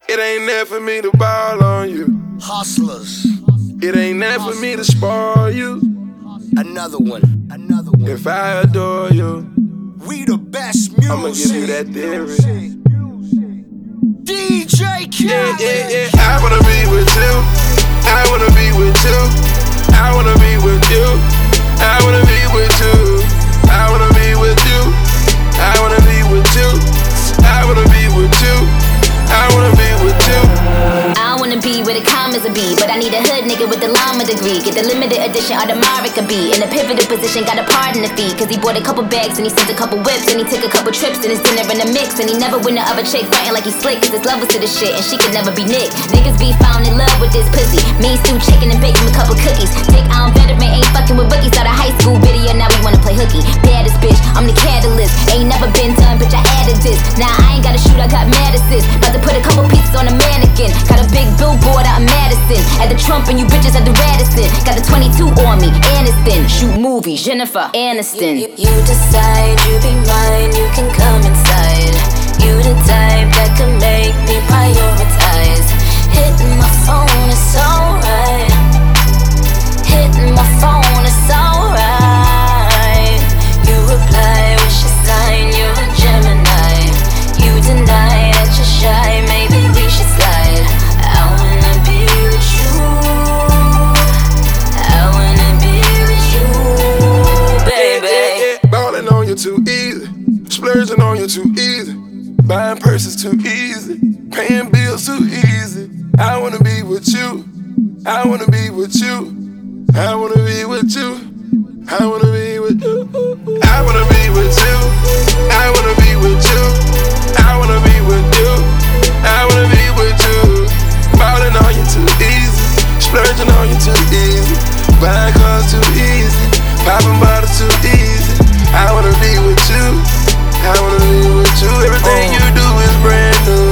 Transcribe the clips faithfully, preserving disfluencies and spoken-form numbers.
It ain't there for me to ball on you. Hustlers. It ain't there for me to spoil you. Another one. Another one. If I adore you, we the best music. I'ma give you that theory. D J Khaled. Yeah, yeah, yeah. I wanna be with you. I wanna be with you. I wanna be with you. I wanna be with you. I wanna be with you. I wanna be with you. I wanna be with you. I wanna be with you. I wanna be where the commas a be, but I need a hood nigga with the llama degree. Get the limited edition Audemars a be. In a pivotal position, got a pardon the fee. Cause he bought a couple bags and he sent a couple whips. And he took a couple trips and his dinner in the mix. And he never win the other chick fighting like he slick. Cause his love was to the shit and she could never be Nick. Niggas be found in love with this pussy. Me stew chicken and bacon with a couple cookies. Take on veteran, ain't fucking with bookies. Out of high school video, now we wanna play hooky. Baddest bitch, I'm the catalyst. Ain't never been done, bitch, I added this. Now I ain't gotta shoot, I got mad assist. About to put a couple pieces on a mannequin. Got a big billboard out in Madison. At the Trump and you bitches at the Radisson. Got the twenty-two on me, Aniston. Shoot movies, Jennifer Aniston. You, you, you decide you be mine, you can come inside. You the type that can make me prioritize. Hitting my phone is alright. Hitting my phone is alright. You reply, wish a sign, you're a Gemini. You deny that you're shy, maybe we should slide. I wanna be with you. I wanna be with you, baby. Yeah, yeah, yeah. Ballin' on you too easy. Splurging on you too easy. Buying purses too easy. Paying bills too easy. I wanna be with you. I wanna be with you. I wanna be with you. I wanna be with you. I wanna be with you. I wanna be with you. I wanna be with you. I wanna be with you. Ballin' on you too easy. Splurging on you too easy. Buying cars too easy. Popping bottles too easy. I wanna be with you. I wanna be with you. Everything you do is brand new.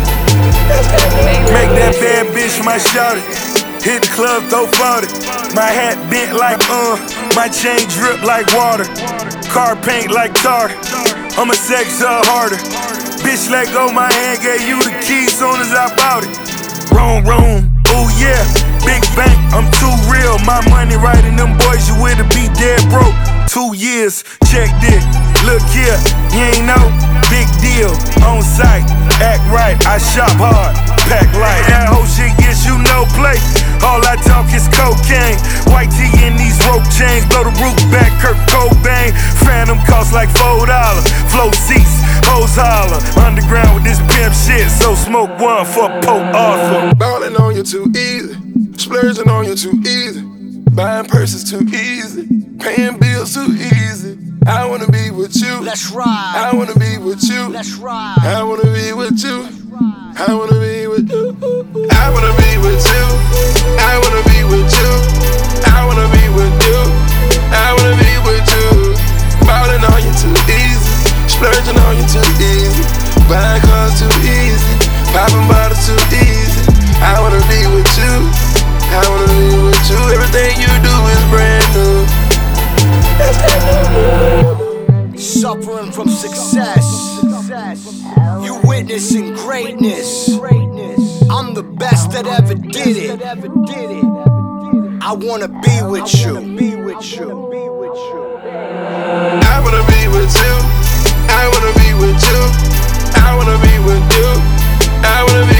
Make that bad bitch my shawty. Hit the club, throw forty. My hat bent like uh, my chain drip like water. Car paint like tar. I'ma sex her harder. Bitch let go my hand, gave you the keys soon as I bought it. Wrong room, ooh yeah. Big bank, I'm too real. My money right in them boys, you with to be dead broke. Two years, check this. Look here, you ain't know. Big deal, on site, act right. I shop hard, pack light. That whole shit gets you no play. All I talk is cocaine. White tee in these rope chains. Blow the roof back, Kurt Cobain. Phantom cost like four dollars. Flow seats, hoes holler. Underground with this pimp shit. So smoke one for Pope Arthur. Ballin' on you too easy. Splurging on you too easy. Buying purses too easy. Paying bills too easy. I wanna be with you. Let's ride. I wanna be with you. Let's ride. I wanna be with you. I wanna be with you. I wanna be with you. I wanna be with you. I wanna be with you. I wanna be with you. Ballin' on you too easy. Splurging on you too easy. Buying cars too easy. Popping bottles too easy. I wanna be with you. I wanna be with you. Everything you do is brand new. Suffering from success. You witnessing greatness. I'm the best that ever did it. I wanna be with you. I wanna be with you. I wanna be with you. I wanna be with you. I wanna be